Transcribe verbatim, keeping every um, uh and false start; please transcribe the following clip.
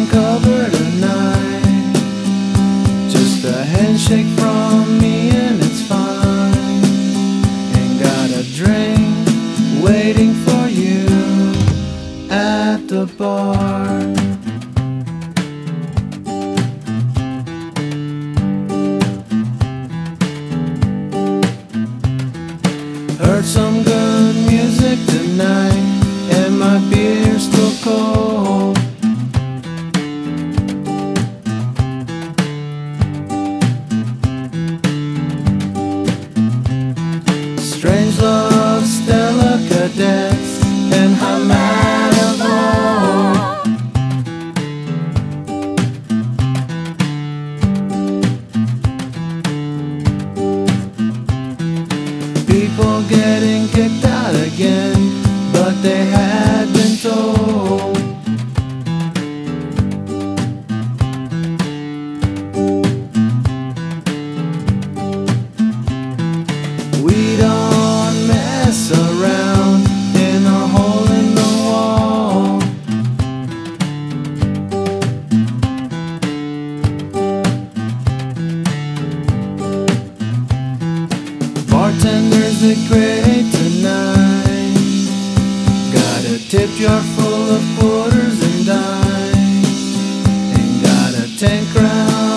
uncover tonight. Just a handshake from me and it's fine. Ain't got a drink waiting for you at the bar. Heard some good music tonight, and my beer's still cold. Strange Love, Stella Cadets, and Hamad Alone. People getting kicked out again, but they had been told. We don't mess around in a hole in the wall. Bartenders are great tonight. Got a tip jar full of quarters and dimes. Ain't got a ten crown